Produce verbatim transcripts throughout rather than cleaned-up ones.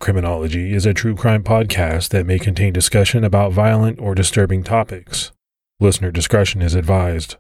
Criminology is a true crime podcast that may contain discussion about violent or disturbing topics. Listener discretion is advised.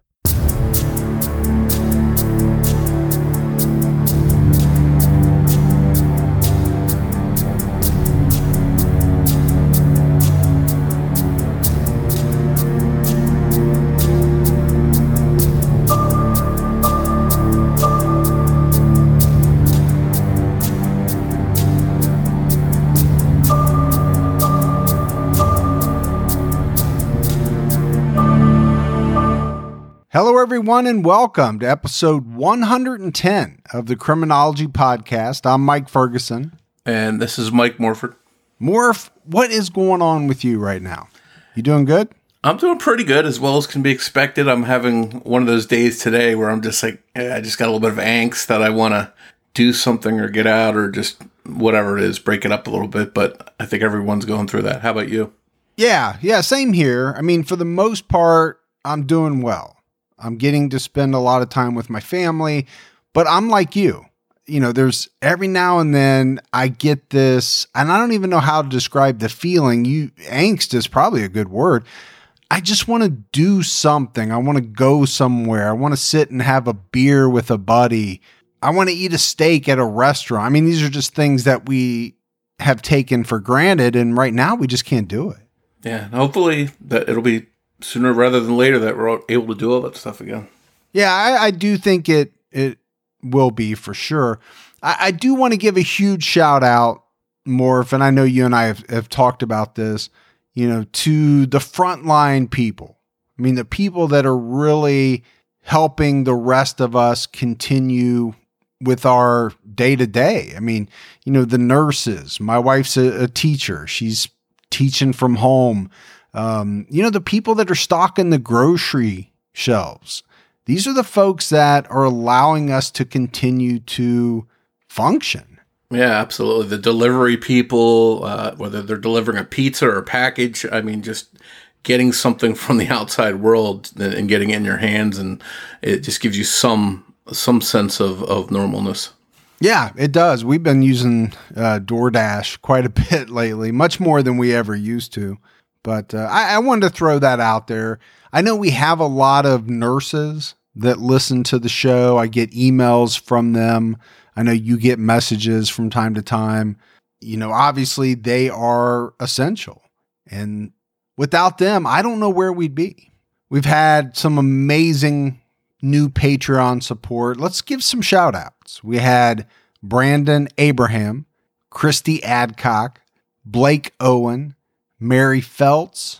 Hello, everyone, and welcome to episode one hundred ten of the Criminology Podcast. I'm Mike Ferguson. And this is Mike Morford. Morph, what is going on with you right now? You doing good? I'm doing pretty good, as well as can be expected. I'm having one of those days today where I'm just like, eh, I just got a little bit of angst that I want to do something or get out or just whatever it is, break it up a little bit. But I think everyone's going through that. How about you? Yeah, yeah, same here. I mean, for the most part, I'm doing well. I'm getting to spend a lot of time with my family, but I'm like you. You know, there's every now and then I get this, and I don't even know how to describe the feeling. You angst is probably a good word. I just want to do something. I want to go somewhere. I want to sit and have a beer with a buddy. I want to eat a steak at a restaurant. I mean, these are just things that we have taken for granted, and right now we just can't do it. Yeah, hopefully that it'll be sooner rather than later that we're able to do all that stuff again. Yeah, I, I do think it it will be for sure. I, I do want to give a huge shout out, Morph, and I know you and I have, have talked about this, you know, to the frontline people. I mean, the people that are really helping the rest of us continue with our day to day. I mean, you know, the nurses. My wife's a, a teacher. She's teaching from home. Um, you know, the people that are stocking the grocery shelves. These are the folks that are allowing us to continue to function. Yeah, absolutely. The delivery people, uh, whether they're delivering a pizza or a package, I mean, just getting something from the outside world and getting it in your hands, and it just gives you some some sense of, of normalness. Yeah, it does. We've been using uh, DoorDash quite a bit lately, much more than we ever used to. But uh, I, I wanted to throw that out there. I know we have a lot of nurses that listen to the show. I get emails from them. I know you get messages from time to time. You know, obviously they are essential. And without them, I don't know where we'd be. We've had some amazing new Patreon support. Let's give some shout outs. We had Brandon Abraham, Christy Adcock, Blake Owen, Mary Feltz,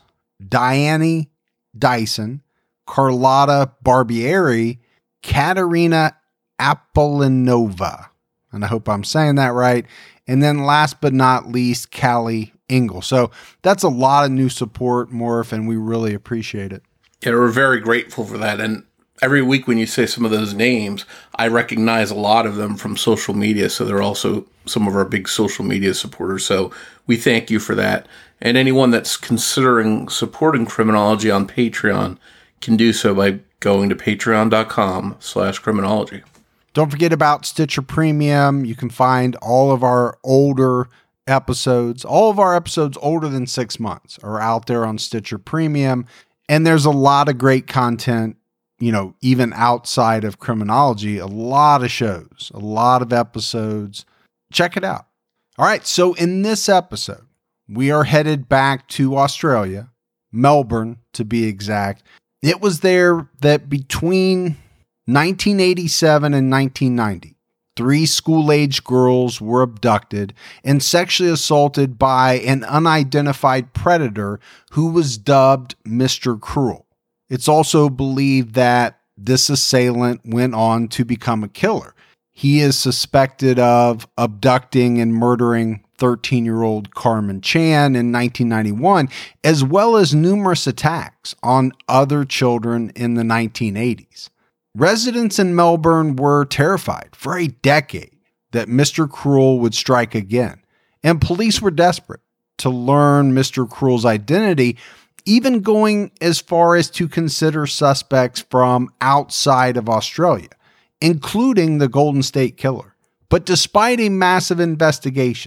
Diane Dyson, Carlotta Barbieri, Katerina Apollinova, and I hope I'm saying that right. And then last but not least, Callie Engel. So that's a lot of new support, Morph, and we really appreciate it. Yeah, we're very grateful for that. And every week when you say some of those names, I recognize a lot of them from social media. So they're also some of our big social media supporters. So we thank you for that. And anyone that's considering supporting Criminology on Patreon can do so by going to patreon.com slash criminology. Don't forget about Stitcher Premium. You can find all of our older episodes. All of our episodes older than six months are out there on Stitcher Premium. And there's a lot of great content, you know, even outside of Criminology, a lot of shows, a lot of episodes. Check it out. All right. So in this episode, we are headed back to Australia, Melbourne to be exact. It was there that between nineteen eighty-seven and nineteen ninety, three school-age girls were abducted and sexually assaulted by an unidentified predator who was dubbed Mister Cruel. It's also believed that this assailant went on to become a killer. He is suspected of abducting and murdering thirteen-year-old Carmen Chan in nineteen ninety-one, as well as numerous attacks on other children in the nineteen eighties. Residents in Melbourne were terrified for a decade that Mister Cruel would strike again, and police were desperate to learn Mister Cruel's identity, even going as far as to consider suspects from outside of Australia, including the Golden State Killer. But despite a massive investigation,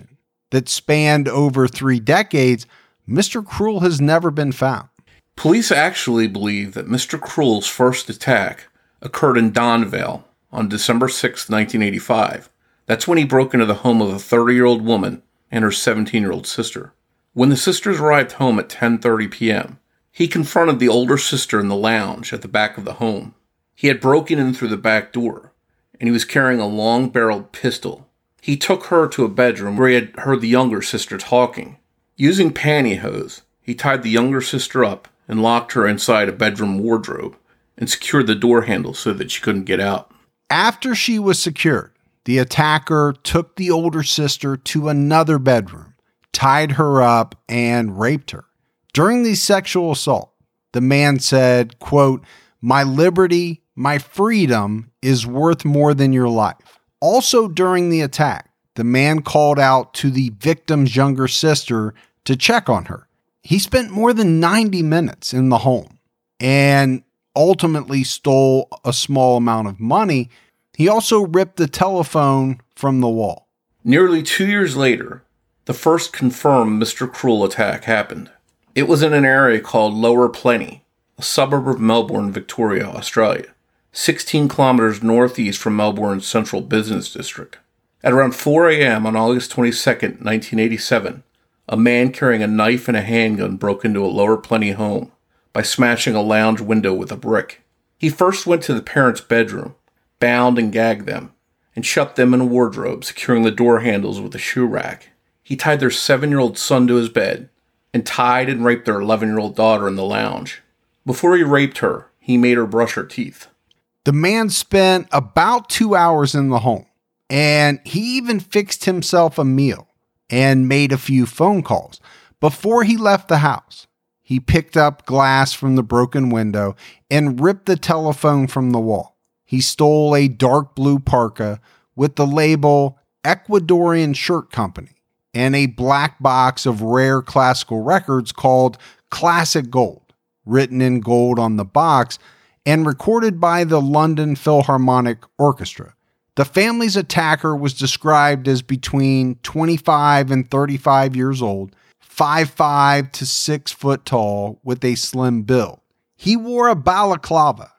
that spanned over three decades, Mister Cruel has never been found. Police actually believe that Mister Cruel's first attack occurred in Donvale on December sixth, nineteen eighty-five. That's when he broke into the home of a thirty-year-old woman and her seventeen-year-old sister. When the sisters arrived home at ten thirty p.m., he confronted the older sister in the lounge at the back of the home. He had broken in through the back door, and he was carrying a long-barreled pistol. He took her to a bedroom where he had heard the younger sister talking. Using pantyhose, he tied the younger sister up and locked her inside a bedroom wardrobe and secured the door handle so that she couldn't get out. After she was secured, the attacker took the older sister to another bedroom, tied her up, and raped her. During the sexual assault, the man said, quote, "My liberty, my freedom is worth more than your life." Also during the attack, the man called out to the victim's younger sister to check on her. He spent more than ninety minutes in the home and ultimately stole a small amount of money. He also ripped the telephone from the wall. Nearly two years later, the first confirmed Mister Cruel attack happened. It was in an area called Lower Plenty, a suburb of Melbourne, Victoria, Australia, sixteen kilometers northeast from Melbourne's central business district. At around four a.m. on August twenty-second, nineteen eighty-seven, a man carrying a knife and a handgun broke into a Lower Plenty home by smashing a lounge window with a brick. He first went to the parents' bedroom, bound and gagged them, and shut them in a wardrobe, securing the door handles with a shoe rack. He tied their seven-year-old son to his bed and tied and raped their eleven-year-old daughter in the lounge. Before he raped her, he made her brush her teeth. The man spent about two hours in the home, and he even fixed himself a meal and made a few phone calls. Before he left the house, he picked up glass from the broken window and ripped the telephone from the wall. He stole a dark blue parka with the label Ecuadorian Shirt Company and a black box of rare classical records called Classic Gold, written in gold on the box and recorded by the London Philharmonic Orchestra. The family's attacker was described as between twenty-five and thirty-five years old, five foot five to six foot tall, with a slim build. He wore a balaclava,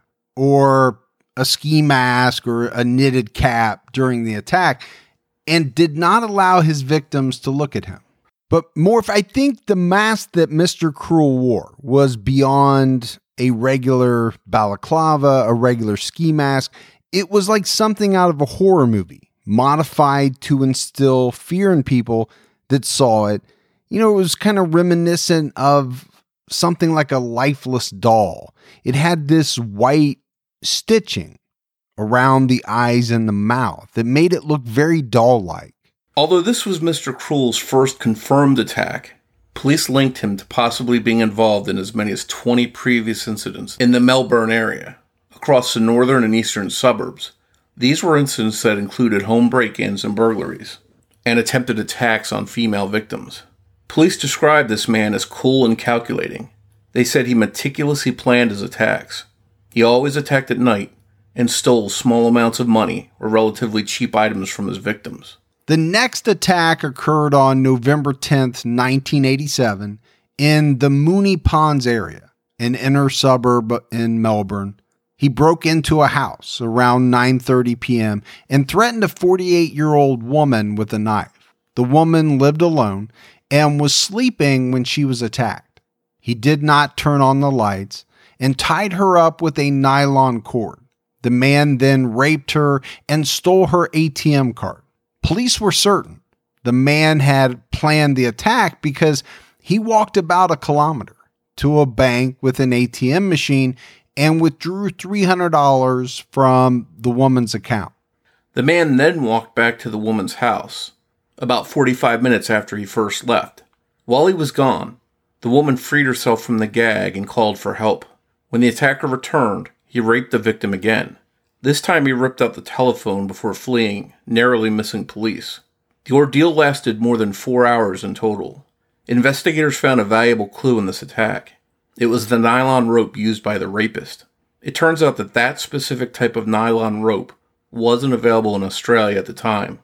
or a ski mask or a knitted cap during the attack, and did not allow his victims to look at him. But Morph, I think the mask that Mister Cruel wore was beyond a regular balaclava, a regular ski mask. It was like something out of a horror movie, modified to instill fear in people that saw it. You know, it was kind of reminiscent of something like a lifeless doll. It had this white stitching around the eyes and the mouth that made it look very doll-like. Although this was Mister Cruel's first confirmed attack, police linked him to possibly being involved in as many as twenty previous incidents in the Melbourne area, across the northern and eastern suburbs. These were incidents that included home break-ins and burglaries, and attempted attacks on female victims. Police described this man as cool and calculating. They said he meticulously planned his attacks. He always attacked at night and stole small amounts of money or relatively cheap items from his victims. The next attack occurred on November tenth, nineteen eighty-seven, in the Moonee Ponds area, an inner suburb in Melbourne. He broke into a house around nine thirty p.m. and threatened a forty-eight-year-old woman with a knife. The woman lived alone and was sleeping when she was attacked. He did not turn on the lights and tied her up with a nylon cord. The man then raped her and stole her A T M card. Police were certain the man had planned the attack because he walked about a kilometer to a bank with an A T M machine and withdrew three hundred dollars from the woman's account. The man then walked back to the woman's house, about forty-five minutes after he first left. While he was gone, the woman freed herself from the gag and called for help. When the attacker returned, he raped the victim again. This time he ripped out the telephone before fleeing, narrowly missing police. The ordeal lasted more than four hours in total. Investigators found a valuable clue in this attack. It was the nylon rope used by the rapist. It turns out that that specific type of nylon rope wasn't available in Australia at the time.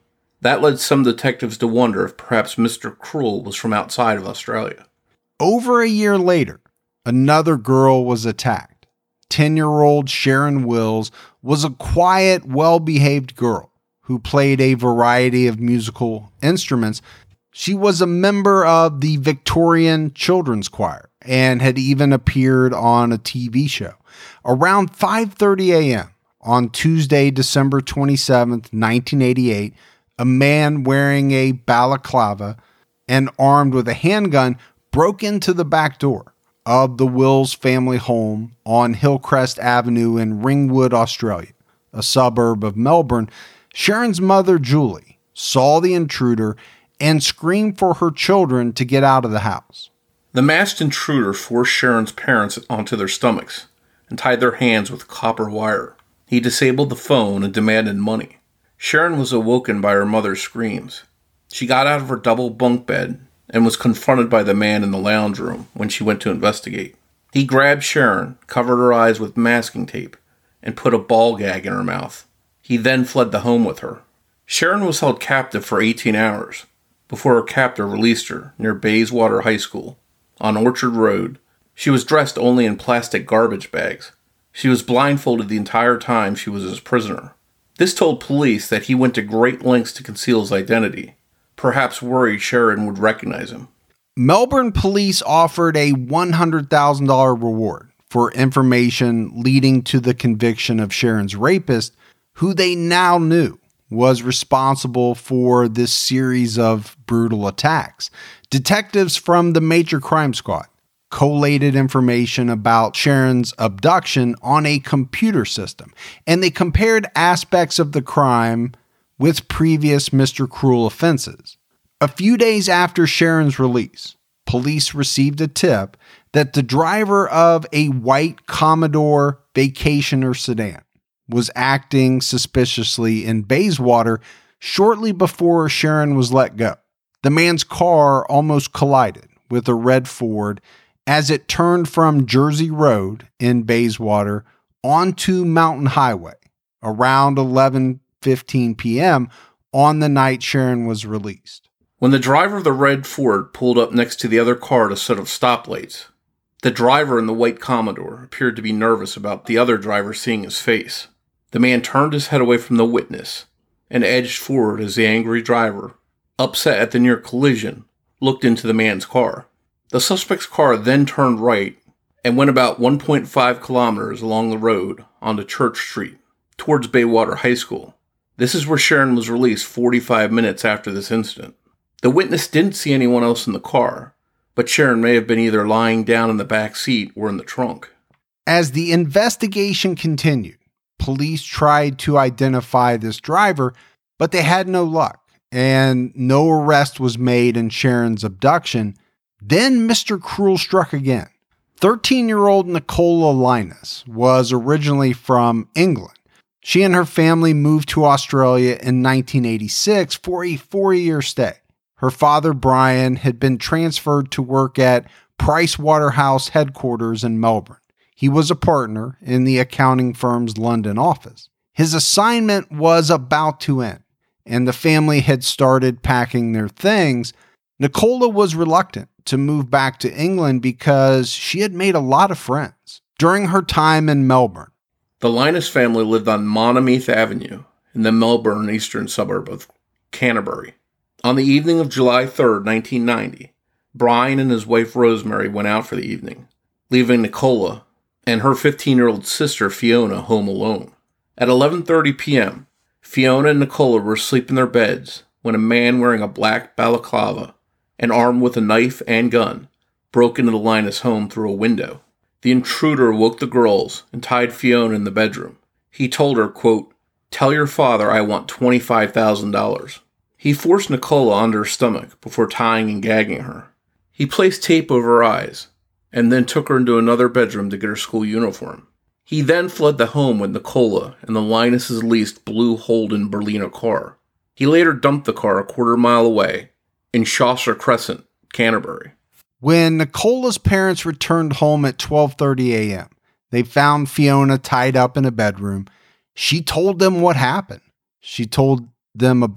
That led some detectives to wonder if perhaps Mister Cruel was from outside of Australia. Over a year later, another girl was attacked. ten-year-old Sharon Wills was a quiet, well-behaved girl who played a variety of musical instruments. She was a member of the Victorian Children's Choir and had even appeared on a T V show. Around five thirty a.m. on Tuesday, December twenty-seventh, nineteen eighty-eight, a man wearing a balaclava and armed with a handgun broke into the back door of the Wills family home on Hillcrest Avenue in Ringwood, Australia, a suburb of Melbourne. Sharon's mother, Julie, saw the intruder and screamed for her children to get out of the house. The masked intruder forced Sharon's parents onto their stomachs and tied their hands with copper wire. He disabled the phone and demanded money. Sharon was awoken by her mother's screams. She got out of her double bunk bed and was confronted by the man in the lounge room when she went to investigate. He grabbed Sharon, covered her eyes with masking tape, and put a ball gag in her mouth. He then fled the home with her. Sharon was held captive for eighteen hours before her captor released her near Bayswater High School on Orchard Road. She was dressed only in plastic garbage bags. She was blindfolded the entire time she was his prisoner. This told police that he went to great lengths to conceal his identity, perhaps worried Sharon would recognize him. Melbourne police offered a one hundred thousand dollars reward for information leading to the conviction of Sharon's rapist, who they now knew was responsible for this series of brutal attacks. Detectives from the Major Crime Squad collated information about Sharon's abduction on a computer system, and they compared aspects of the crime with previous Mister Cruel offenses. A few days after Sharon's release, police received a tip that the driver of a white Commodore Vacationer sedan was acting suspiciously in Bayswater shortly before Sharon was let go. The man's car almost collided with a red Ford as it turned from Jersey Road in Bayswater onto Mountain Highway around eleven fifteen p.m. on the night Sharon was released. When the driver of the red Ford pulled up next to the other car to set up stoplights, the driver in the white Commodore appeared to be nervous about the other driver seeing his face. The man turned his head away from the witness and edged forward as the angry driver, upset at the near collision, looked into the man's car. The suspect's car then turned right and went about one point five kilometers along the road onto Church Street, towards Bayswater High School. This is where Sharon was released forty-five minutes after this incident. The witness didn't see anyone else in the car, but Sharon may have been either lying down in the back seat or in the trunk. As the investigation continued, police tried to identify this driver, but they had no luck, and no arrest was made in Sharon's abduction. Then Mister Cruel struck again. thirteen-year-old Nicola Linus was originally from England. She and her family moved to Australia in nineteen eighty-six for a four-year stay. Her father, Brian, had been transferred to work at Price Waterhouse headquarters in Melbourne. He was a partner in the accounting firm's London office. His assignment was about to end, and the family had started packing their things. Nicola was reluctant to move back to England because she had made a lot of friends during her time in Melbourne. The Linus family lived on Monomeath Avenue in the Melbourne eastern suburb of Canterbury. On the evening of July third, nineteen ninety, Brian and his wife Rosemary went out for the evening, leaving Nicola and her fifteen-year-old sister Fiona home alone. At eleven thirty p.m., Fiona and Nicola were asleep in their beds when a man wearing a black balaclava and armed with a knife and gun broke into the Linus home through a window. The intruder woke the girls and tied Fiona in the bedroom. He told her, quote, "Tell your father I want twenty-five thousand dollars. He forced Nicola onto her stomach before tying and gagging her. He placed tape over her eyes and then took her into another bedroom to get her school uniform. He then fled the home with Nicola in the Linus' leased blue Holden Berlina car. He later dumped the car a quarter mile away in Chaucer Crescent, Canterbury." When Nicola's parents returned home at twelve thirty a.m., they found Fiona tied up in a bedroom. She told them what happened. She told them about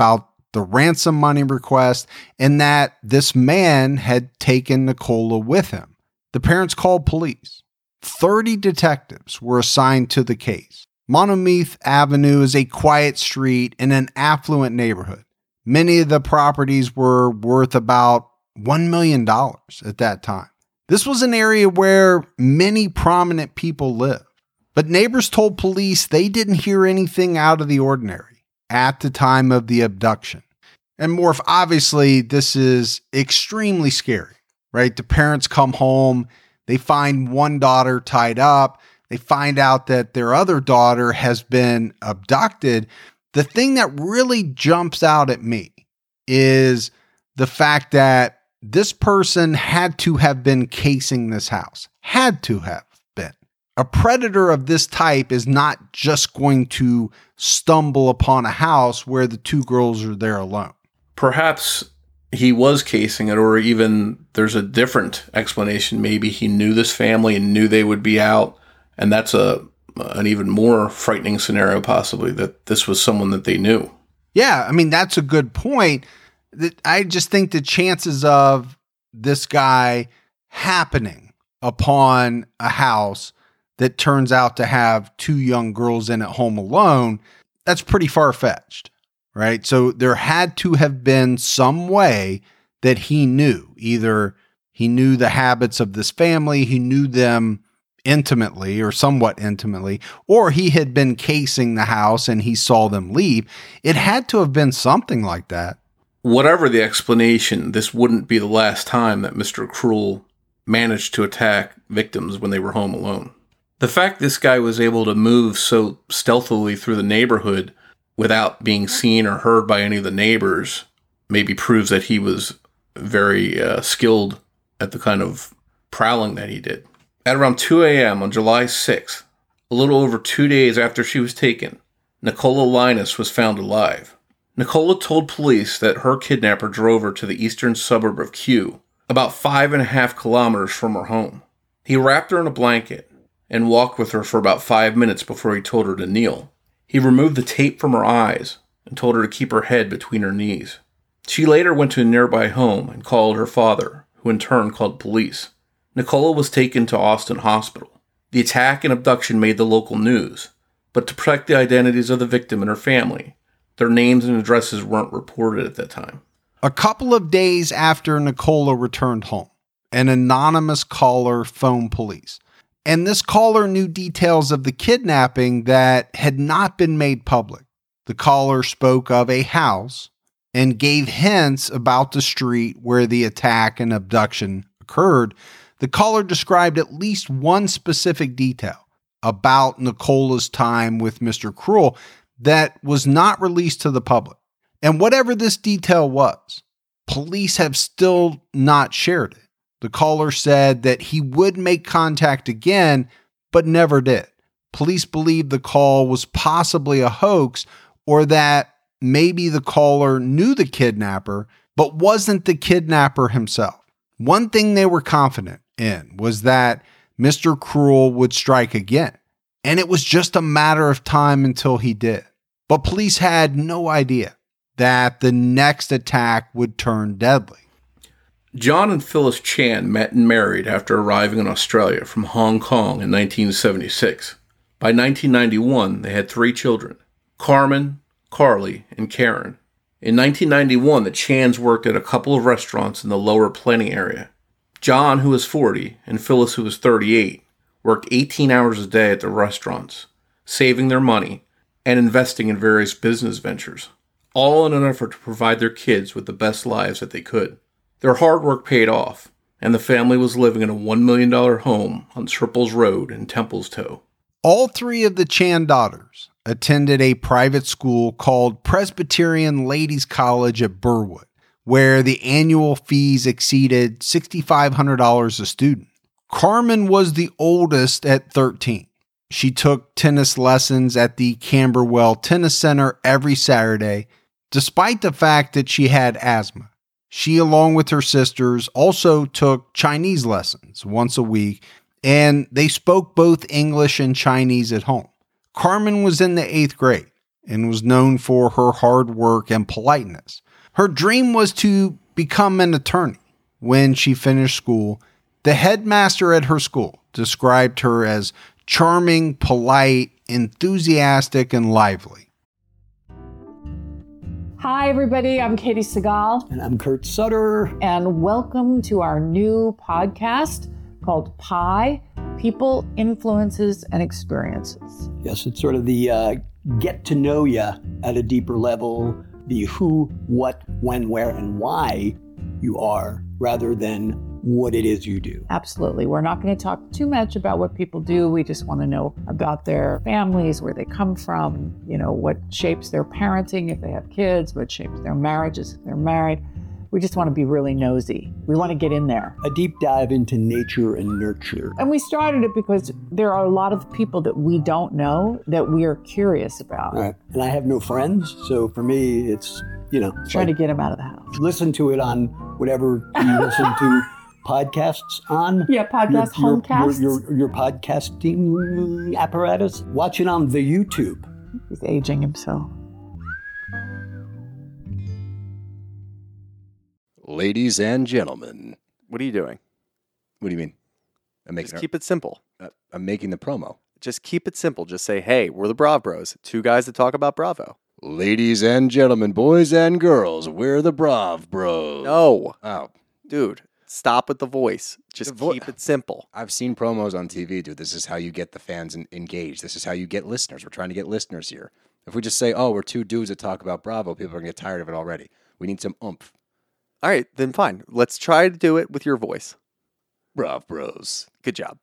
the ransom money request, and that this man had taken Nicola with him. The parents called police. thirty detectives were assigned to the case. Monmouth Avenue is a quiet street in an affluent neighborhood. Many of the properties were worth about one million dollars at that time. This was an area where many prominent people lived. But neighbors told police they didn't hear anything out of the ordinary at the time of the abduction. And Morph, obviously, this is extremely scary, right? The parents come home, they find one daughter tied up, they find out that their other daughter has been abducted. The thing that really jumps out at me is the fact that this person had to have been casing this house. Had to have been. A predator of this type is not just going to stumble upon a house where the two girls are there alone. Perhaps he was casing it, or even there's a different explanation. Maybe he knew this family and knew they would be out. And that's a an even more frightening scenario, possibly, that this was someone that they knew. Yeah, I mean, that's a good point. I just think the chances of this guy happening upon a house that turns out to have two young girls in it home alone, that's pretty far-fetched, right? So there had to have been some way that he knew. Either he knew the habits of this family, he knew them intimately or somewhat intimately, or he had been casing the house and he saw them leave. It had to have been something like that. Whatever the explanation, this wouldn't be the last time that Mister Cruel managed to attack victims when they were home alone. The fact this guy was able to move so stealthily through the neighborhood without being seen or heard by any of the neighbors maybe proves that he was very uh, skilled at the kind of prowling that he did. At around two a.m. on July sixth, a little over two days after she was taken, Nicola Linus was found alive. Nicola told police that her kidnapper drove her to the eastern suburb of Kew, about five and a half kilometers from her home. He wrapped her in a blanket and walked with her for about five minutes before he told her to kneel. He removed the tape from her eyes and told her to keep her head between her knees. She later went to a nearby home and called her father, who in turn called police. Nicola was taken to Austin Hospital. The attack and abduction made the local news, but to protect the identities of the victim and her family, their names and addresses weren't reported at that time. A couple of days after Nicola returned home, an anonymous caller phoned police. And this caller knew details of the kidnapping that had not been made public. The caller spoke of a house and gave hints about the street where the attack and abduction occurred. The caller described at least one specific detail about Nicola's time with Mister Cruel that was not released to the public. And whatever this detail was, police have still not shared it. The caller said that he would make contact again, but never did. Police believe the call was possibly a hoax, or that maybe the caller knew the kidnapper, but wasn't the kidnapper himself. One thing they were confident in was that Mister Cruel would strike again, and it was just a matter of time until he did. But police had no idea that the next attack would turn deadly. John and Phyllis Chan met and married after arriving in Australia from Hong Kong in nineteen seventy-six. By nineteen ninety-one, they had three children, Carmen, Carly, and Karen. In nineteen ninety-one, the Chans worked at a couple of restaurants in the Lower Plenty area. John, who was forty, and Phyllis, who was thirty-eight, worked eighteen hours a day at the restaurants, saving their money and investing in various business ventures, all in an effort to provide their kids with the best lives that they could. Their hard work paid off, and the family was living in a one million dollars home on Triples Road in Templestowe. All three of the Chan daughters attended a private school called Presbyterian Ladies College at Burwood, where the annual fees exceeded six thousand five hundred dollars a student. Carmen was the oldest at thirteen. She took tennis lessons at the Camberwell Tennis Center every Saturday, despite the fact that she had asthma. She, along with her sisters, also took Chinese lessons once a week, and they spoke both English and Chinese at home. Carmen was in the eighth grade, and was known for her hard work and politeness. Her dream was to become an attorney. When she finished school, the headmaster at her school described her as charming, polite, enthusiastic, and lively. Hi, everybody. I'm Katie Segal. And I'm Kurt Sutter. And welcome to our new podcast called Pi, People, Influences, and Experiences. Yes, it's sort of the uh, get to know you at a deeper level, the who, what, when, where, and why you are, rather than what it is you do. Absolutely. We're not going to talk too much about what people do. We just want to know about their families, where they come from, you know, what shapes their parenting if they have kids, what shapes their marriages if they're married. We just want to be really nosy. We want to get in there. A deep dive into nature and nurture. And we started it because there are a lot of people that we don't know that we are curious about. All right. And I have no friends, so for me, it's, you know. Trying like, to get them out of the house. Listen to it on whatever you listen to podcasts on. Yeah, podcast, your, your, homecasts. Your, your, your podcasting apparatus. Watch it on the YouTube. He's aging himself. Ladies and gentlemen. What are you doing? What do you mean? I'm making Just a, keep it simple. uh, I'm making the promo. Just keep it simple. Just say, hey, we're the Brav Bros. Two guys that talk about Bravo. Ladies and gentlemen, boys and girls, we're the Brav Bros. No. Oh. Dude, stop with the voice. Just The vo- keep it simple. I've seen promos on T V, dude. This is how you get the fans en- engaged. This is how you get listeners. We're trying to get listeners here. If we just say, oh, we're two dudes that talk about Bravo, people are going to get tired of it already. We need some oomph. All right, then fine. Let's try to do it with your voice. Brav Bros. Good job.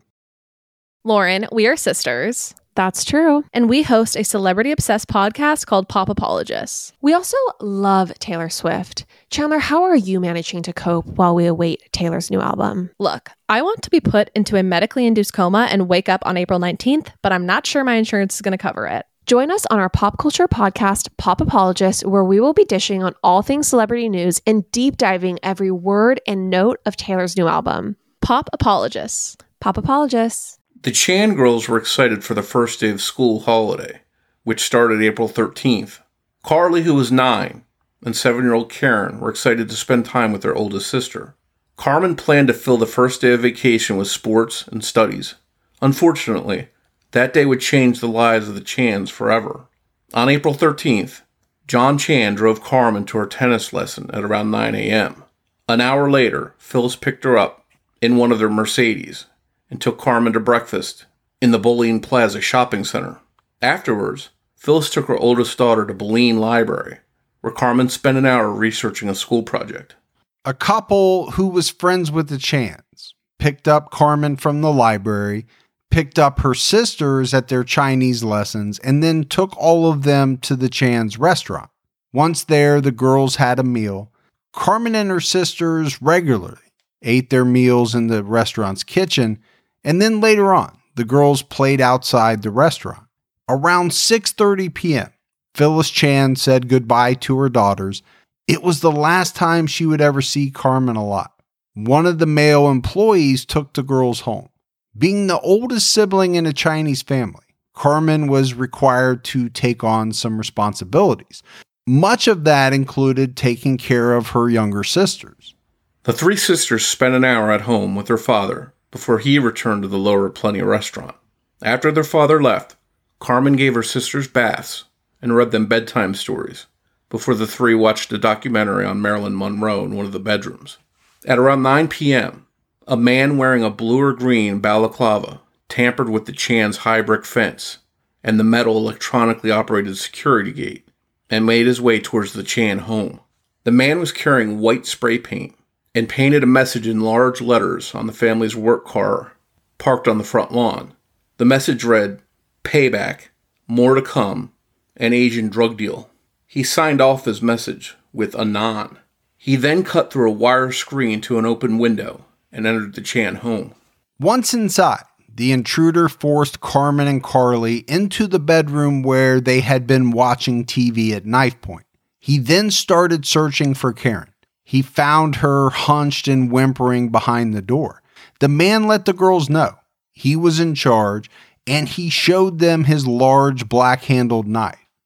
Lauren, we are sisters. That's true. And we host a celebrity-obsessed podcast called Pop Apologists. We also love Taylor Swift. Chandler, how are you managing to cope while we await Taylor's new album? Look, I want to be put into a medically induced coma and wake up on April nineteenth, but I'm not sure my insurance is going to cover it. Join us on our pop culture podcast, Pop Apologists, where we will be dishing on all things celebrity news and deep diving every word and note of Taylor's new album. Pop Apologists. Pop Apologists. The Chan girls were excited for the first day of school holiday, which started April thirteenth. Carly, who was nine, and seven-year-old Karen were excited to spend time with their oldest sister. Carmen planned to fill the first day of vacation with sports and studies. Unfortunately, that day would change the lives of the Chans forever. On April thirteenth, John Chan drove Carmen to her tennis lesson at around nine a.m. An hour later, Phyllis picked her up in one of their Mercedes and took Carmen to breakfast in the Boleyn Plaza shopping center. Afterwards, Phyllis took her oldest daughter to Boleyn Library, where Carmen spent an hour researching a school project. A couple who was friends with the Chans picked up Carmen from the library, picked up her sisters at their Chinese lessons, and then took all of them to the Chan's restaurant. Once there, the girls had a meal. Carmen and her sisters regularly ate their meals in the restaurant's kitchen, and then later on, the girls played outside the restaurant. Around six thirty p.m., Phyllis Chan said goodbye to her daughters. It was the last time she would ever see Carmen alive. One of the male employees took the girls home. Being the oldest sibling in a Chinese family, Carmen was required to take on some responsibilities. Much of that included taking care of her younger sisters. The three sisters spent an hour at home with their father before he returned to the Lower Plenty restaurant. After their father left, Carmen gave her sisters baths and read them bedtime stories before the three watched a documentary on Marilyn Monroe in one of the bedrooms. At around nine p.m., a man wearing a blue or green balaclava tampered with the Chan's high brick fence and the metal electronically operated security gate and made his way towards the Chan home. The man was carrying white spray paint and painted a message in large letters on the family's work car parked on the front lawn. The message read, "Payback, more to come, an Asian drug deal." He signed off his message with Anon. He then cut through a wire screen to an open window and entered the Chan home. Once inside, the intruder forced Carmen and Carly into the bedroom where they had been watching T V at knife point. He then started searching for Karen. He found her hunched and whimpering behind the door. The man let the girls know he was in charge, and he showed them his large black-handled knife.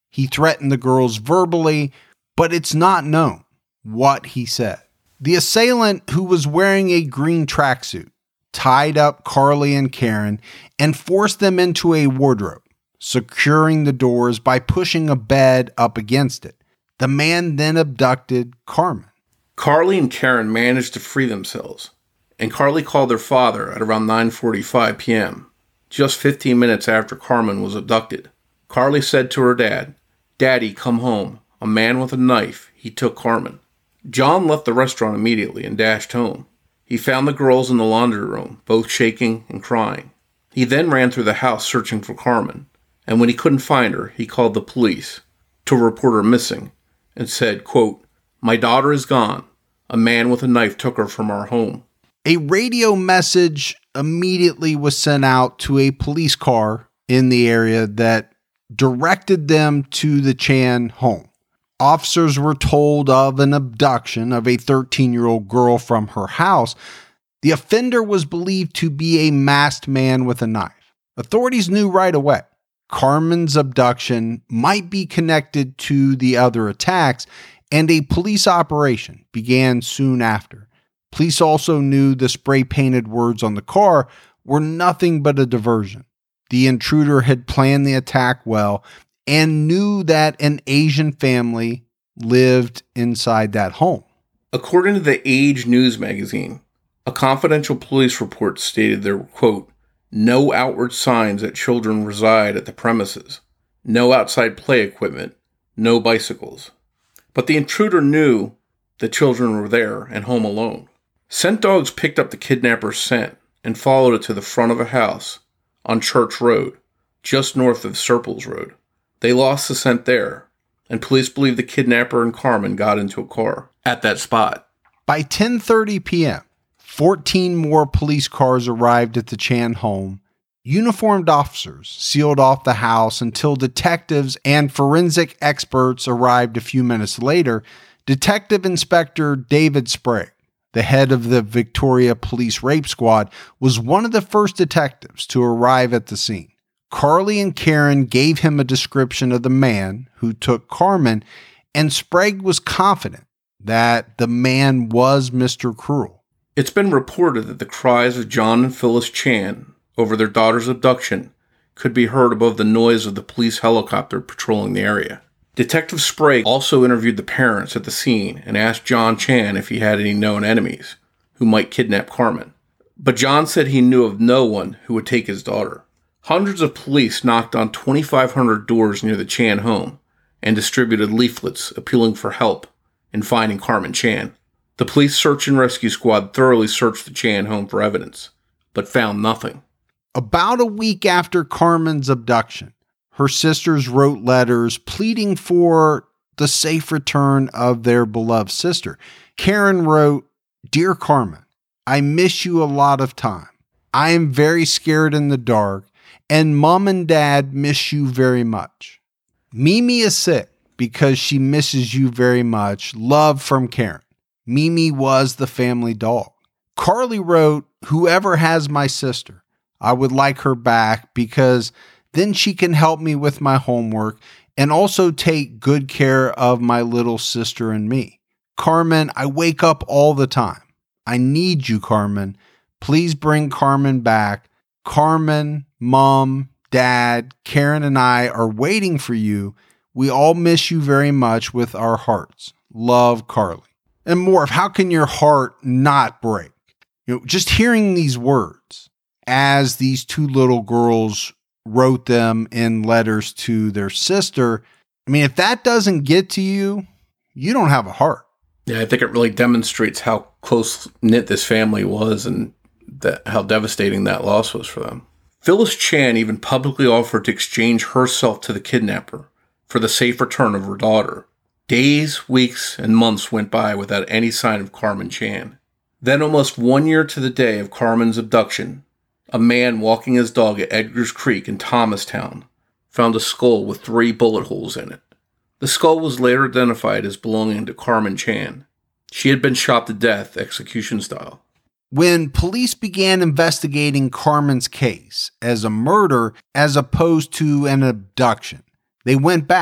He threatened the girls verbally, but it's not known what he said. The assailant, who was wearing a green tracksuit, tied up Carly and Karen and forced them into a wardrobe, securing the doors by pushing a bed up against it. The man then abducted Carmen. Carly and Karen managed to free themselves, and Carly called their father at around nine forty-five p.m., just fifteen minutes after Carmen was abducted. Carly said to her dad, "Daddy, come home. A man with a knife. He took Carmen." John left the restaurant immediately and dashed home. He found the girls in the laundry room, both shaking and crying. He then ran through the house searching for Carmen, and when he couldn't find her, he called the police to report her missing and said, quote, "My daughter is gone. A man with a knife took her from our home." A radio message immediately was sent out to a police car in the area that directed them to the Chan home. Officers were told of an abduction of a thirteen-year-old girl from her house. The offender was believed to be a masked man with a knife. Authorities knew right away Carmen's abduction might be connected to the other attacks, and a police operation began soon after. Police also knew the spray-painted words on the car were nothing but a diversion. The intruder had planned the attack well and knew that an Asian family lived inside that home. According to the Age News magazine, a confidential police report stated there were, quote, "no outward signs that children reside at the premises, no outside play equipment, no bicycles." But the intruder knew the children were there and home alone. Scent dogs picked up the kidnapper's scent and followed it to the front of a house on Church Road, just north of Serples Road. They lost the scent there, and police believe the kidnapper and Carmen got into a car at that spot. By ten thirty p.m., fourteen more police cars arrived at the Chan home. Uniformed officers sealed off the house until detectives and forensic experts arrived a few minutes later. Detective Inspector David Sprague, the head of the Victoria Police Rape Squad, was one of the first detectives to arrive at the scene. Carly and Karen gave him a description of the man who took Carmen, and Sprague was confident that the man was Mister Cruel. It's been reported that the cries of John and Phyllis Chan over their daughter's abduction could be heard above the noise of the police helicopter patrolling the area. Detective Sprague also interviewed the parents at the scene and asked John Chan if he had any known enemies who might kidnap Carmen. But John said he knew of no one who would take his daughter. Hundreds of police knocked on twenty-five hundred doors near the Chan home and distributed leaflets appealing for help in finding Carmen Chan. The police search and rescue squad thoroughly searched the Chan home for evidence, but found nothing. About a week after Carmen's abduction, her sisters wrote letters pleading for the safe return of their beloved sister. Karen wrote, "Dear Carmen, I miss you a lot of time. I am very scared in the dark, and Mom and Dad miss you very much. Mimi is sick because she misses you very much. Love from Karen." Mimi was the family dog. Carly wrote, "Whoever has my sister, I would like her back because then she can help me with my homework and also take good care of my little sister and me. Carmen, I wake up all the time. I need you, Carmen. Please bring Carmen back. Carmen, Mom, Dad, Karen, and I are waiting for you. We all miss you very much with our hearts. Love, Carly." And more of how can your heart not break? You know, just hearing these words as these two little girls wrote them in letters to their sister. I mean, if that doesn't get to you, you don't have a heart. Yeah, I think it really demonstrates how close-knit this family was and that how devastating that loss was for them. Phyllis Chan even publicly offered to exchange herself to the kidnapper for the safe return of her daughter. Days, weeks, and months went by without any sign of Carmen Chan. Then, almost one year to the day of Carmen's abduction, a man walking his dog at Edgar's Creek in Thomastown found a skull with three bullet holes in it. The skull was later identified as belonging to Carmen Chan. She had been shot to death, execution style. When police began investigating Carmen's case as a murder as opposed to an abduction, they went back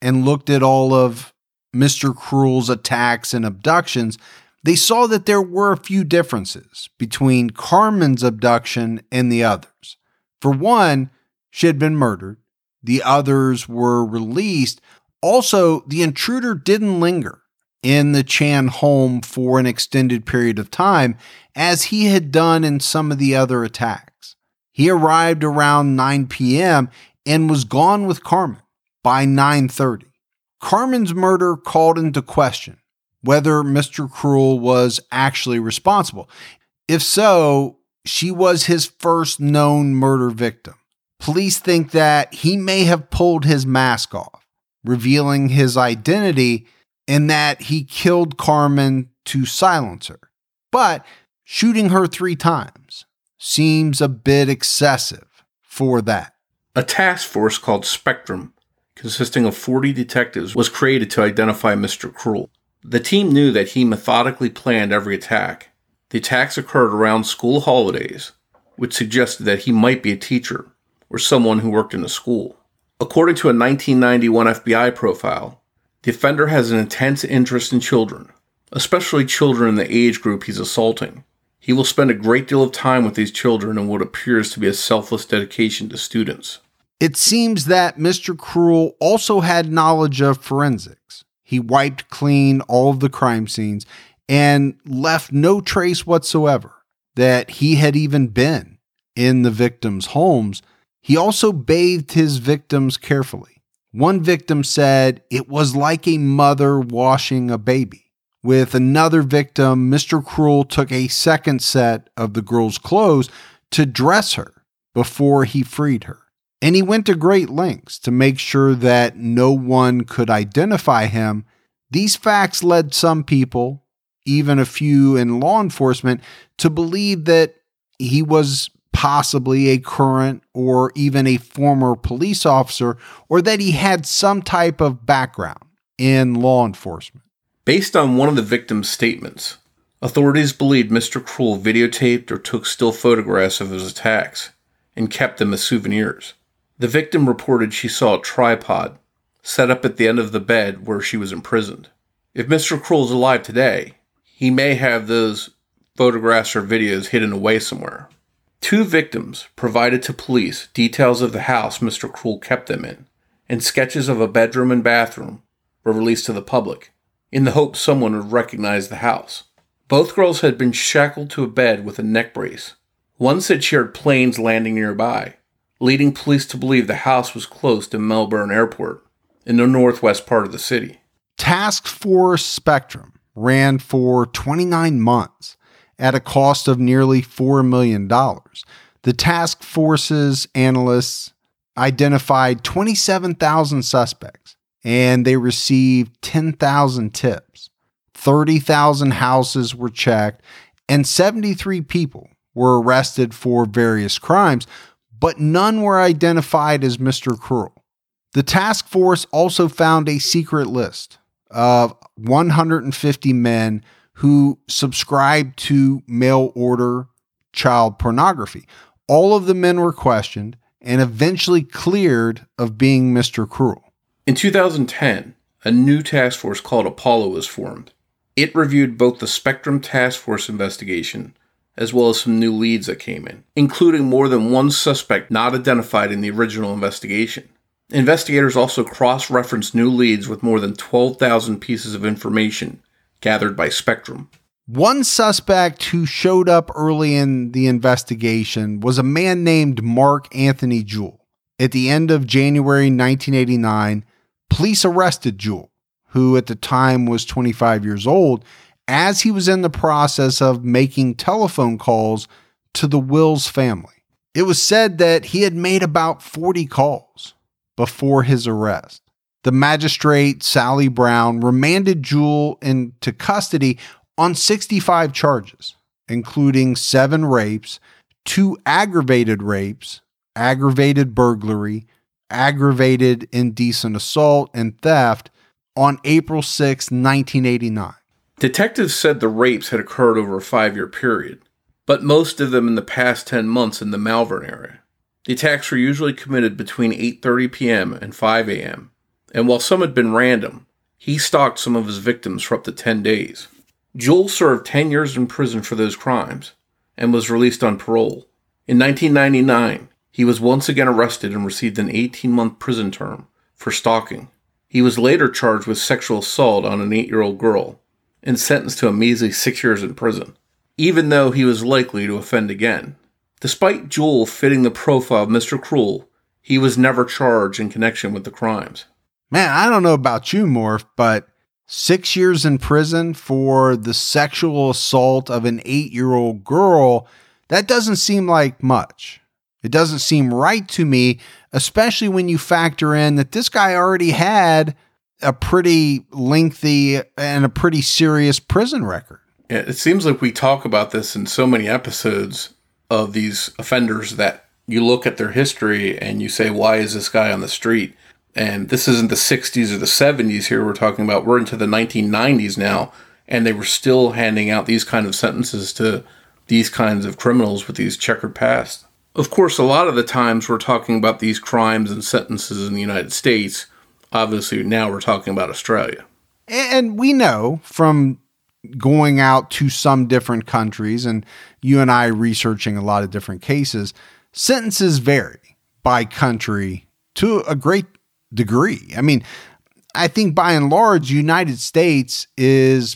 and looked at all of Mister Cruel's attacks and abductions, they saw that there were a few differences between Carmen's abduction and the others. For one, she had been murdered. The others were released. Also, the intruder didn't linger in the Chan home for an extended period of time, as he had done in some of the other attacks. He arrived around nine p.m. and was gone with Carmen by nine thirty. Carmen's murder called into question whether Mister Cruel was actually responsible. If so, she was his first known murder victim. Police think that he may have pulled his mask off, revealing his identity, and that he killed Carmen to silence her. But shooting her three times seems a bit excessive for that. A task force called Spectrum, consisting of forty detectives, was created to identify Mister Cruel. The team knew that he methodically planned every attack. The attacks occurred around school holidays, which suggested that he might be a teacher or someone who worked in a school. According to a nineteen ninety-one F B I profile, the offender has an intense interest in children, especially children in the age group he's assaulting. He will spend a great deal of time with these children in what appears to be a selfless dedication to students. It seems that Mister Cruel also had knowledge of forensics. He wiped clean all of the crime scenes and left no trace whatsoever that he had even been in the victims' homes. He also bathed his victims carefully. One victim said it was like a mother washing a baby. With another victim, Mister Cruel took a second set of the girl's clothes to dress her before he freed her. And he went to great lengths to make sure that no one could identify him. These facts led some people, even a few in law enforcement, to believe that he was possibly a current or even a former police officer, or that he had some type of background in law enforcement. Based on one of the victim's statements, authorities believed Mister Cruel videotaped or took still photographs of his attacks and kept them as souvenirs. The victim reported she saw a tripod set up at the end of the bed where she was imprisoned. If Mister Cruel is alive today, he may have those photographs or videos hidden away somewhere. Two victims provided to police details of the house Mister Cruel kept them in, and sketches of a bedroom and bathroom were released to the public, in the hope someone would recognize the house. Both girls had been shackled to a bed with a neck brace. One said she heard planes landing nearby, leading police to believe the house was close to Melbourne Airport, in the northwest part of the city. Task Force Spectrum ran for twenty-nine months at a cost of nearly four million dollars. The task force's analysts identified twenty-seven thousand suspects, and they received ten thousand tips. thirty thousand houses were checked, and seventy-three people were arrested for various crimes, but none were identified as Mister Cruel. The task force also found a secret list of one hundred fifty men who subscribed to mail-order child pornography. All of the men were questioned and eventually cleared of being Mister Cruel. In two thousand ten, a new task force called Apollo was formed. It reviewed both the Spectrum Task Force investigation as well as some new leads that came in, including more than one suspect not identified in the original investigation. Investigators also cross-referenced new leads with more than twelve thousand pieces of information gathered by Spectrum. One suspect who showed up early in the investigation was a man named Mark Anthony Jewell. At the end of January nineteen eighty-nine, police arrested Jewell, who at the time was twenty-five years old, as he was in the process of making telephone calls to the Wills family. It was said that he had made about forty calls before his arrest. The magistrate, Sally Brown, remanded Jewell into custody on sixty-five charges, including seven rapes, two aggravated rapes, aggravated burglary, aggravated indecent assault, and theft on April sixth, nineteen eighty-nine. Detectives said the rapes had occurred over a five-year period, but most of them in the past ten months in the Malvern area. The attacks were usually committed between eight thirty p.m. and five a.m., and while some had been random, he stalked some of his victims for up to ten days. Joel served ten years in prison for those crimes and was released on parole. In nineteen ninety-nine, he was once again arrested and received an eighteen-month prison term for stalking. He was later charged with sexual assault on an eight-year-old girl and sentenced to a measly six years in prison, even though he was likely to offend again. Despite Joel fitting the profile of Mister Cruel, he was never charged in connection with the crimes. Man, I don't know about you, Morph, but six years in prison for the sexual assault of an eight-year-old girl, that doesn't seem like much. It doesn't seem right to me, especially when you factor in that this guy already had a pretty lengthy and a pretty serious prison record. Yeah, it seems like we talk about this in so many episodes of these offenders that you look at their history and you say, why is this guy on the street? And this isn't the sixties or the seventies here we're talking about. We're into the nineteen nineties now, and they were still handing out these kind of sentences to these kinds of criminals with these checkered past. Of course, a lot of the times we're talking about these crimes and sentences in the United States. Obviously, now we're talking about Australia. And we know from going out to some different countries, and you and I researching a lot of different cases, sentences vary by country to a great degree. I mean, I think by and large, United States is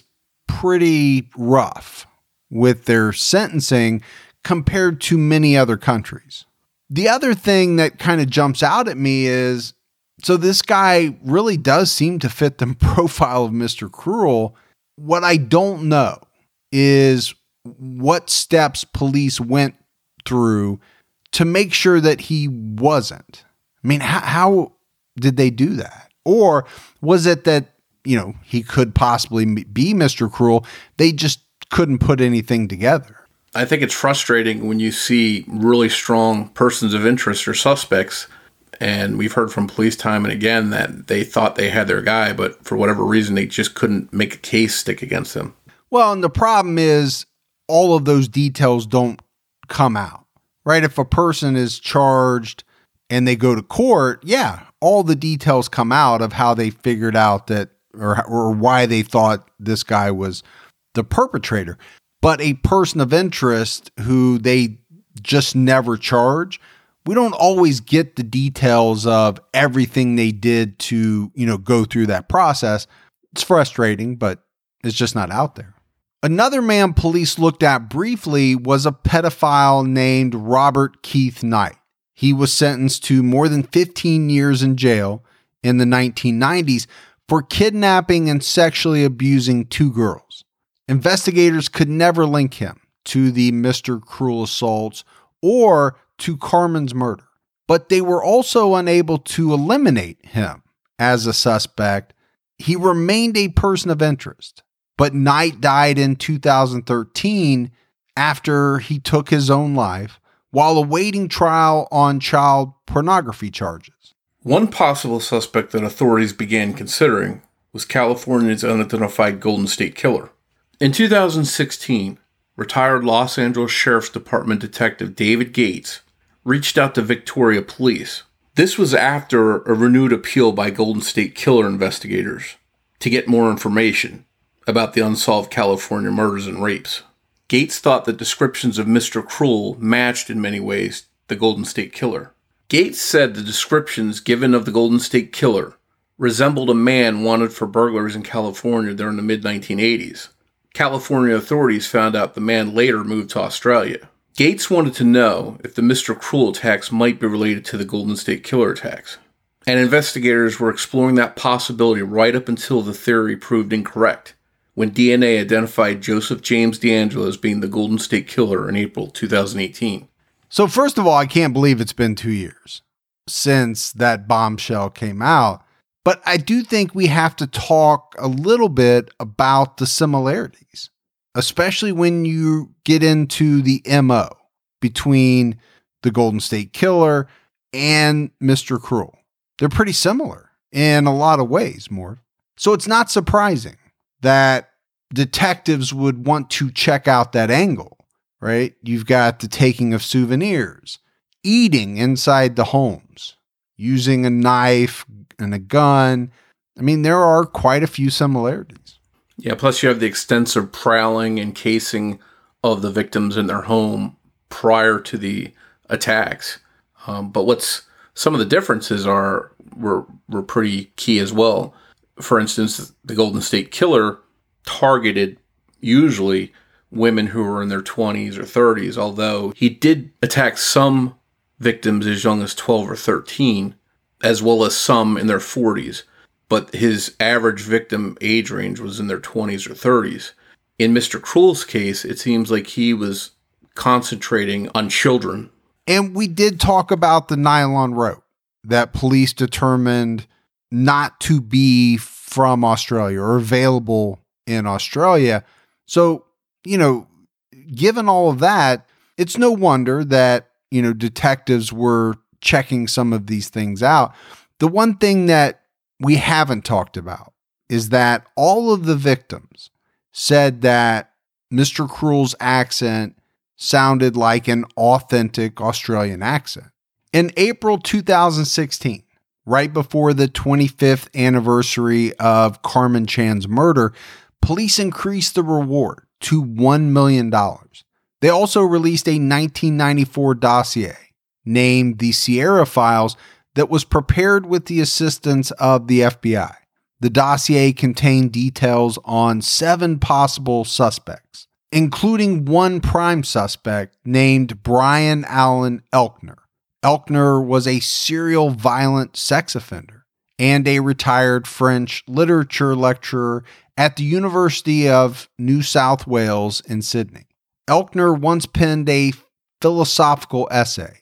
pretty rough with their sentencing compared to many other countries. The other thing that kind of jumps out at me is, so this guy really does seem to fit the profile of Mister Cruel. What I don't know is what steps police went through to make sure that he wasn't. I mean, how, how did they do that? Or was it that, you know, he could possibly be Mister Cruel? They just couldn't put anything together. I think it's frustrating when you see really strong persons of interest or suspects, and we've heard from police time and again that they thought they had their guy, but for whatever reason, they just couldn't make a case stick against him. Well, and the problem is all of those details don't come out, right? If a person is charged and they go to court, yeah, all the details come out of how they figured out that, or, or why they thought this guy was the perpetrator. But a person of interest who they just never charge, we don't always get the details of everything they did to, you know, go through that process. It's frustrating, but it's just not out there. Another man police looked at briefly was a pedophile named Robert Keith Knight. He was sentenced to more than fifteen years in jail in the nineteen nineties for kidnapping and sexually abusing two girls. Investigators could never link him to the Mister Cruel assaults or to Carmen's murder, but they were also unable to eliminate him as a suspect. He remained a person of interest, but Knight died in two thousand thirteen after he took his own life while awaiting trial on child pornography charges. One possible suspect that authorities began considering was California's unidentified Golden State Killer. In two thousand sixteen, retired Los Angeles Sheriff's Department Detective David Gates reached out to Victoria Police. This was after a renewed appeal by Golden State Killer investigators to get more information about the unsolved California murders and rapes. Gates thought the descriptions of Mister Cruel matched in many ways the Golden State Killer. Gates said the descriptions given of the Golden State Killer resembled a man wanted for burglaries in California during the mid nineteen eighties. California authorities found out the man later moved to Australia. Gates wanted to know if the Mister Cruel attacks might be related to the Golden State Killer attacks, and investigators were exploring that possibility right up until the theory proved incorrect, when D N A identified Joseph James DeAngelo as being the Golden State Killer in April two thousand eighteen. So first of all, I can't believe it's been two years since that bombshell came out, but I do think we have to talk a little bit about the similarities, especially when you get into the M O between the Golden State Killer and Mister Cruel. They're pretty similar in a lot of ways, more. So it's not surprising that detectives would want to check out that angle, right? You've got the taking of souvenirs, eating inside the homes, using a knife, and a gun. I mean, there are quite a few similarities. Yeah, plus you have the extensive prowling and casing of the victims in their home prior to the attacks. Um, but what's some of the differences are were were pretty key as well. For instance, the Golden State Killer targeted usually women who were in their twenties or thirties, although he did attack some victims as young as twelve or thirteen, as well as some in their forties. But his average victim age range was in their twenties or thirties. In Mister Cruel's case, it seems like he was concentrating on children. And we did talk about the nylon rope that police determined not to be from Australia or available in Australia. So, you know, given all of that, it's no wonder that, you know, detectives were checking some of these things out. The one thing that we haven't talked about is that all of the victims said that Mister Cruel's accent sounded like an authentic Australian accent. In April two thousand sixteen, right before the twenty-fifth anniversary of Carmen Chan's murder, police increased the reward to one million dollars. They also released a nineteen ninety-four dossier named the Sierra Files that was prepared with the assistance of the F B I. The dossier contained details on seven possible suspects, including one prime suspect named Brian Allen Elkner. Elkner was a serial violent sex offender and a retired French literature lecturer at the University of New South Wales in Sydney. Elkner once penned a philosophical essay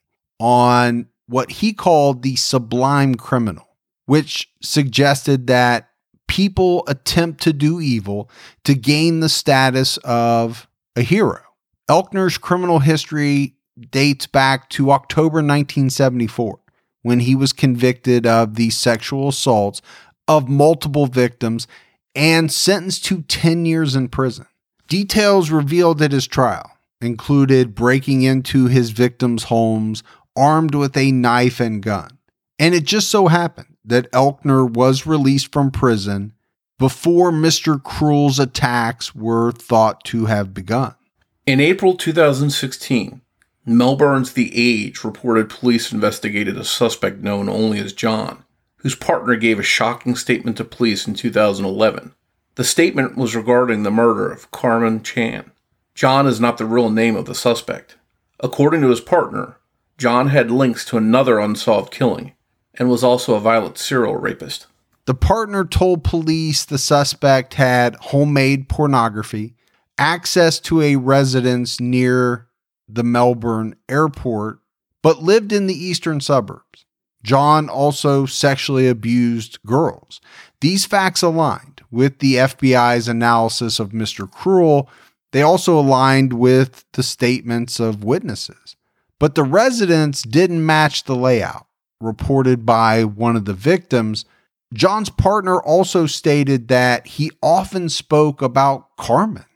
on what he called the sublime criminal, which suggested that people attempt to do evil to gain the status of a hero. Elkner's criminal history dates back to October nineteen seventy-four, when he was convicted of the sexual assaults of multiple victims and sentenced to ten years in prison. Details revealed at his trial included breaking into his victims' homes armed with a knife and gun. And it just so happened that Elkner was released from prison before Mister Cruel's attacks were thought to have begun. In April two thousand sixteen, Melbourne's The Age reported police investigated a suspect known only as John, whose partner gave a shocking statement to police in two thousand eleven. The statement was regarding the murder of Carmen Chan. John is not the real name of the suspect. According to his partner, John had links to another unsolved killing and was also a violent serial rapist. The partner told police the suspect had homemade pornography, access to a residence near the Melbourne airport, but lived in the eastern suburbs. John also sexually abused girls. These facts aligned with the F B I's analysis of Mister Cruel. They also aligned with the statements of witnesses. But the residence didn't match the layout reported by one of the victims. John's partner also stated that he often spoke about Carmen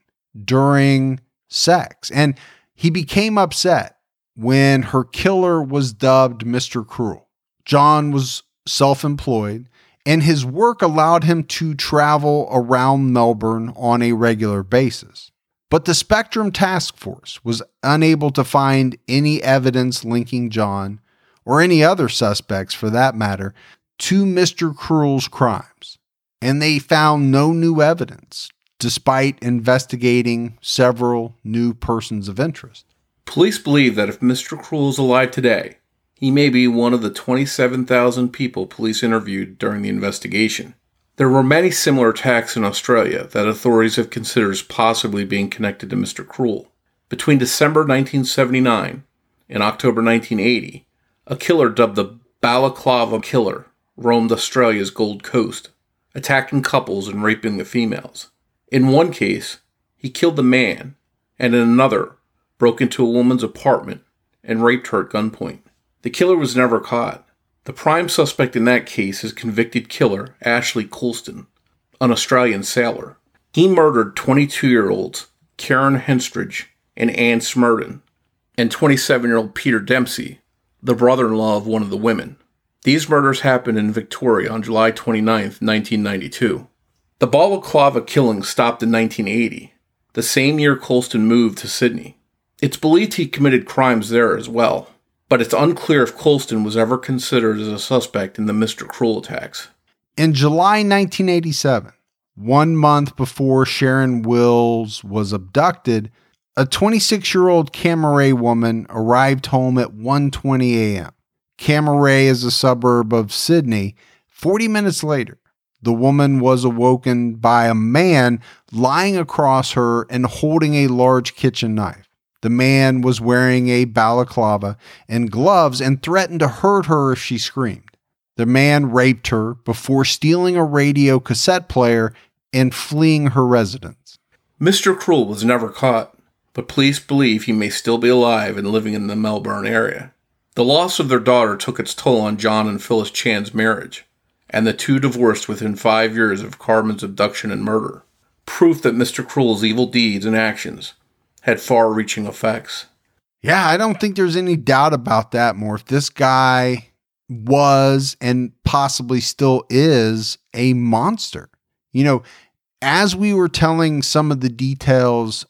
during sex, and he became upset when her killer was dubbed Mister Cruel. John was self-employed, and his work allowed him to travel around Melbourne on a regular basis. But the Spectrum Task Force was unable to find any evidence linking John, or any other suspects for that matter, to Mister Cruel's crimes. And they found no new evidence, despite investigating several new persons of interest. Police believe that if Mister Cruel is alive today, he may be one of the twenty-seven thousand people police interviewed during the investigation. There were many similar attacks in Australia that authorities have considered as possibly being connected to Mister Cruel. Between December nineteen seventy-nine and October nineteen eighty, a killer dubbed the Balaclava Killer roamed Australia's Gold Coast, attacking couples and raping the females. In one case, he killed the man, and in another, broke into a woman's apartment and raped her at gunpoint. The killer was never caught. The prime suspect in that case is convicted killer Ashley Colston, an Australian sailor. He murdered twenty-two-year-olds Karen Henstridge and Anne Smurden, and twenty-seven-year-old Peter Dempsey, the brother-in-law of one of the women. These murders happened in Victoria on July twenty-ninth, nineteen ninety-two. The Balaclava killing stopped in nineteen eighty, the same year Colston moved to Sydney. It's believed he committed crimes there as well, but it's unclear if Colston was ever considered as a suspect in the Mister Cruel attacks. In July nineteen eighty-seven, one month before Sharon Wills was abducted, a twenty-six-year-old Camaret woman arrived home at one twenty a.m. Camaret is a suburb of Sydney. forty minutes later, the woman was awoken by a man lying across her and holding a large kitchen knife. The man was wearing a balaclava and gloves and threatened to hurt her if she screamed. The man raped her before stealing a radio cassette player and fleeing her residence. Mister Cruel was never caught, but police believe he may still be alive and living in the Melbourne area. The loss of their daughter took its toll on John and Phyllis Chan's marriage, and the two divorced within five years of Carmen's abduction and murder. Proof that Mister Cruel's evil deeds and actions had far-reaching effects. Yeah, I don't think there's any doubt about that, Morph. This guy was and possibly still is a monster. You know, as we were telling some of the details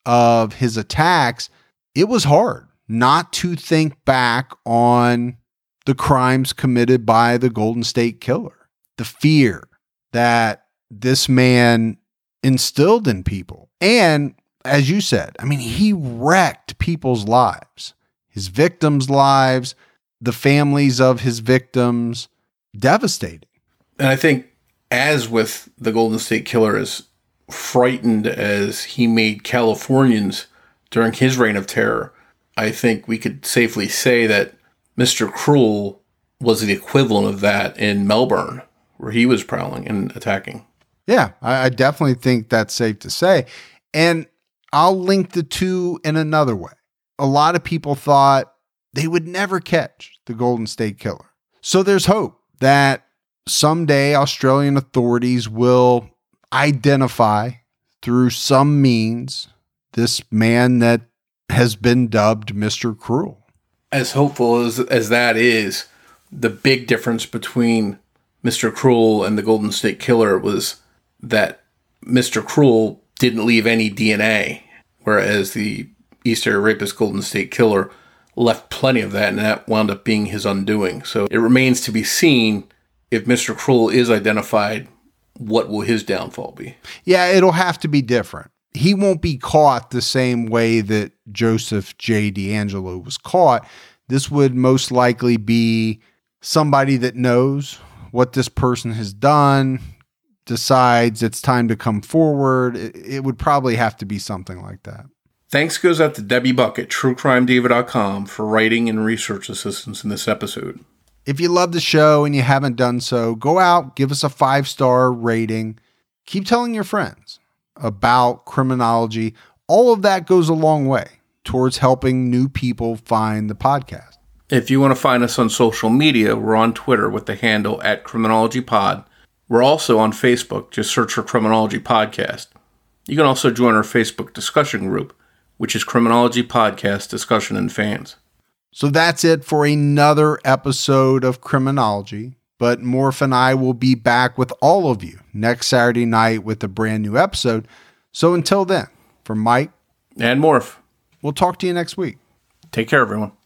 of his attacks, it was hard not to think back on the crimes committed by the Golden State Killer. The fear that this man instilled in people. And as you said, I mean, he wrecked people's lives, his victims' lives, the families of his victims. Devastating. And I think, as with the Golden State Killer, as frightened as he made Californians during his reign of terror, I think we could safely say that Mister Cruel was the equivalent of that in Melbourne, where he was prowling and attacking. Yeah, I, I definitely think that's safe to say. And I'll link the two in another way. A lot of people thought they would never catch the Golden State Killer. So there's hope that someday Australian authorities will identify through some means this man that has been dubbed Mister Cruel. As hopeful as, as that is, the big difference between Mister Cruel and the Golden State Killer was that Mister Cruel didn't leave any D N A, whereas the East Area Rapist Golden State Killer left plenty of that, and that wound up being his undoing. So it remains to be seen if Mister Cruel is identified, what will his downfall be? Yeah, it'll have to be different. He won't be caught the same way that Joseph J. DeAngelo was caught. This would most likely be somebody that knows what this person has done, decides it's time to come forward. It, it would probably have to be something like that. Thanks goes out to Debbie Buck at true crime diva dot com for writing and research assistance in this episode. If you love the show and you haven't done so, go out, give us a five-star rating. Keep telling your friends about criminology. All of that goes a long way towards helping new people find the podcast. If you want to find us on social media, we're on Twitter with the handle at CriminologyPod. We're also on Facebook. Just search for Criminology Podcast. You can also join our Facebook discussion group, which is Criminology Podcast Discussion and Fans. So that's it for another episode of Criminology. But Morph and I will be back with all of you next Saturday night with a brand new episode. So until then, from Mike and Morph, we'll talk to you next week. Take care, everyone.